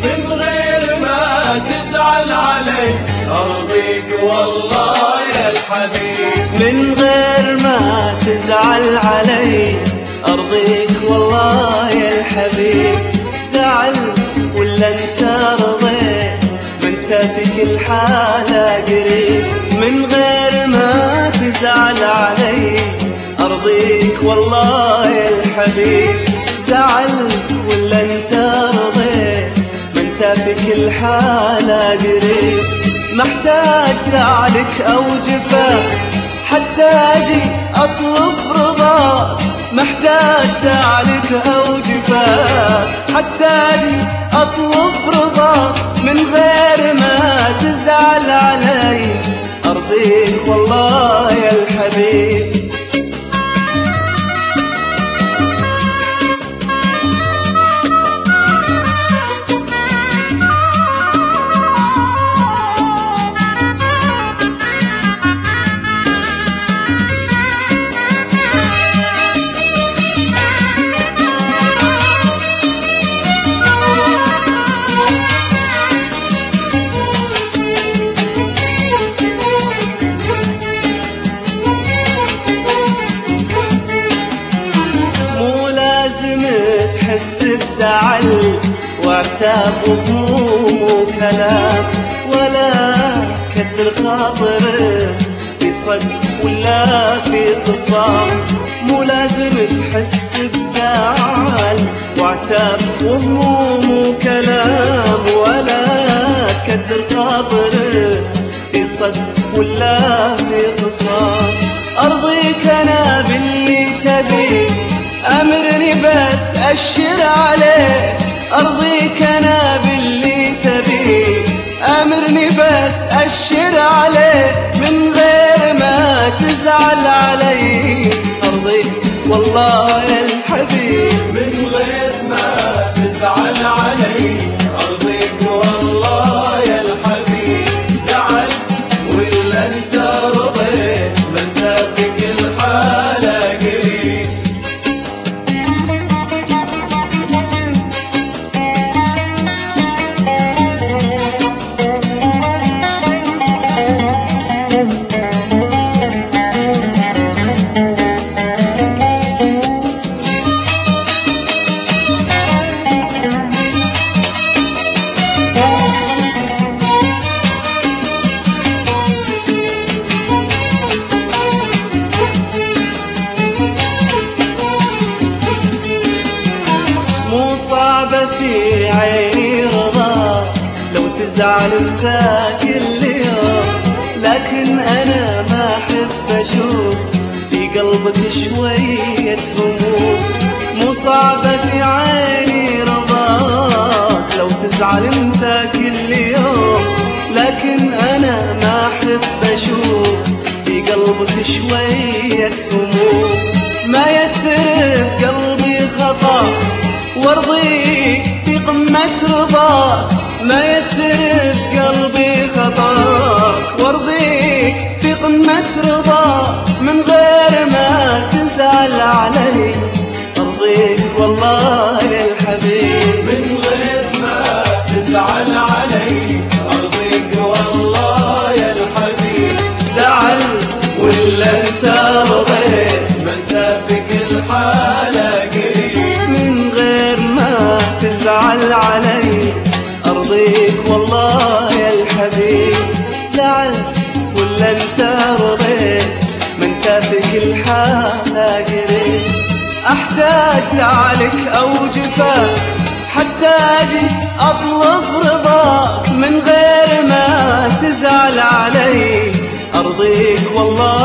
من غير ما تزعل علي أرضيك والله يا الحبيب. من غير ما تزعل علي أرضيك والله يا الحبيب. زعل ولا انت رضيت ما انت في كل حالة قريب. من غير ما تزعل علي أرضيك والله يا الحبيب. زعل ولا انت رضيت ما انت في كل حالة قريب. محتاج زعلك أو جفاك حتى أجي أطلب رضاك. محتاج زعلك أو جفاك حتى أجي أطلب رضاك. من غير ما تزعل علي أرضيك والله يا الحبيب. تحس بزعل وعتاب وهموم وكلام، ولا تكدر خاطرك في صدق ولا في خصام. مو لازم تحس بزعل وعتاب وهموم وكلام، ولا تكدر خاطرك في صدق ولا في خصام. أرضيك أنا باللي تبي، أمرني بس أشر عليك. أرضيك أنا باللي تبي، أمرني بس أشر عليك. من غير ما تزعل علي أرضيك والله يا الحبيب. من غير ما تزعل علي أرضيك والله يا الحبيب. زعلت ولا أنت رضيت ما أنت في كل حالة قريب. مو صعبة في عيني رضاك لو تزعل انت كل يوم، لكن أنا ما أحب أشوف في قلبك شوية هموم. مو صعبة في عيني رضاك لو تزعل انت كل يوم، لكن أنا ما أحب أشوف في قلبك شوية هموم. ما يثر بقلبي خطاك وارضيك في قمة رضاك. ما يثر بقلبي خطاك وارضيك في قمة رضاك. من غير ما تزعل علي أرضيك والله يا الحبيب. من غير ما تزعل علي أرضيك والله يا الحبيب. زعل ولا أنت رضيت ما أنت في كل حالة قريب. من غير ما تزعل علي أرضيك والله يا الحبيب. زعل ولا انت رضيت ما انت في كل حالة قريب. أحتاج زعلك أو جفاك حتى أجي أطلب رضاك. من غير ما تزعل علي أرضيك والله